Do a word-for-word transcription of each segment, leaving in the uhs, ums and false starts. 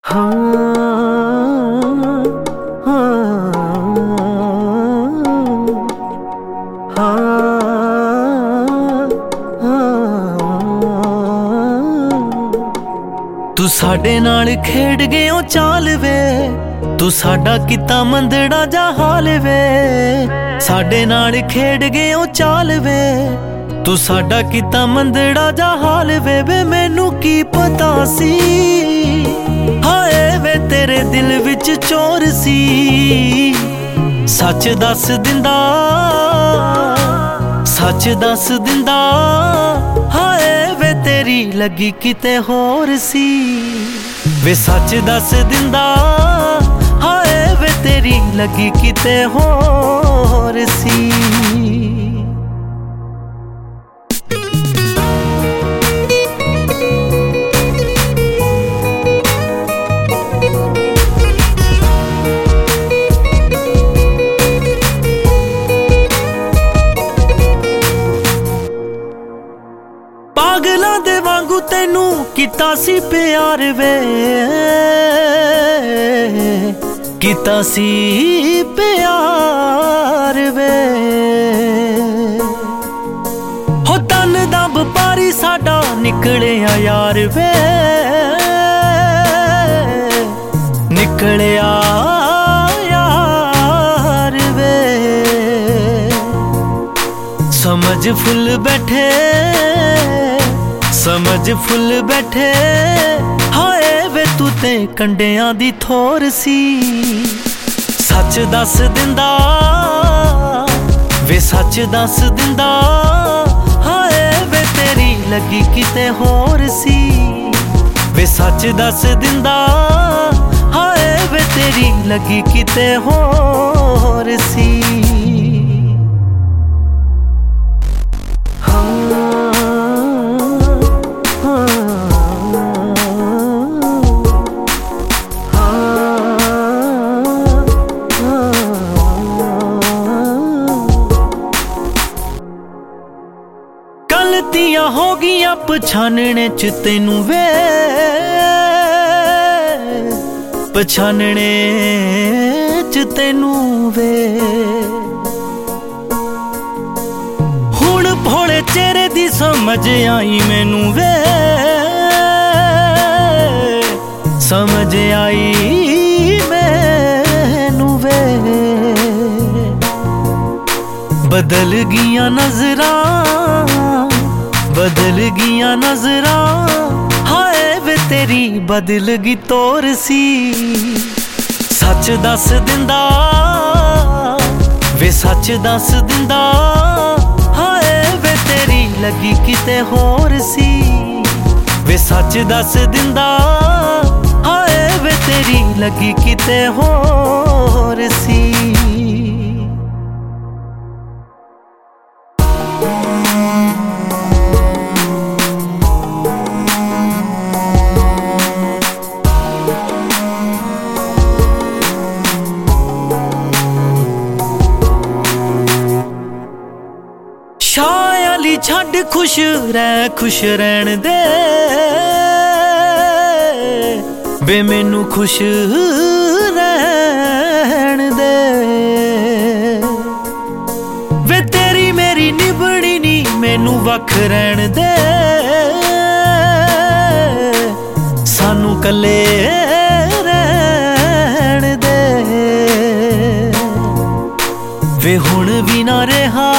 तू साडे नाल खेड गयो चाल वे, तू साडा किता मंदड़ा जा हाल वे। साडे नाल खेड गयो चाल वे, तू साडा किता मंदड़ा जा हाल वे। वे मैनू की पता सी हाय वे तेरे दिल विच चोर सी। सच दस दिंदा, सच दस दिंदा हाय वे तेरी लगी किते होर सी। वे सच दस दिंदा हाय वे तेरी लगी किते होर सी। पागलां दे वांगू तैनू किता सी प्यार वे, किता सी प्यार वे। हो तन दा वपारी साडा निकलिया यार वे, निकलिया यार वे। समझ फुल बैठे, समझ फुल बैठे हाय वे तू ते कंडियां दी थोर सी। सच दस दिंदा वे, सच दस दिंदा हाय वे तेरी लगी किते होर सी। वे सच दस दिंदा हाय वे तेरी लगी किते होर सी। गलतियां हो गईयां पछानने च तैनू वे, पछानने च तैनू वे। हुण भोले चेहरे दी समझ आई मैनू वे, समझ आई मैनू वे। बदल गईयां नजरां, बदल गईयां नजरां हाय वे तेरी बदल गई तोर सी। सच दस दिंदा वे, सच दस दिंदा हाय वे तेरी लगी किते होर सी। वे सच दस दिंदा हाय वे तेरी लगी किते होर सी। शायली छड़ खुश रह, खुश रहन दे वे मैनू खुश रहन दे। वे तेरी मेरी निभनी नी मैनू वख रहन दे, सानू कले रहन दे। वे हुण भी ना रहा,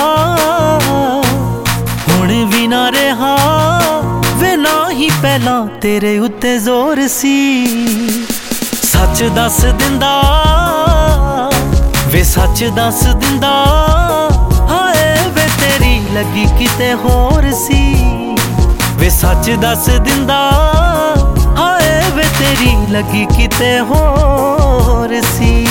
हुण भी ना रहा वे ना ही पहला तेरे उत्ते जोर सी। सच दस दिंदा वे, सच दस दिंदा हाय वे तेरी लगी किते होर सी। वे सच दस दिंदा हाय वे तेरी लगी किते होर सी।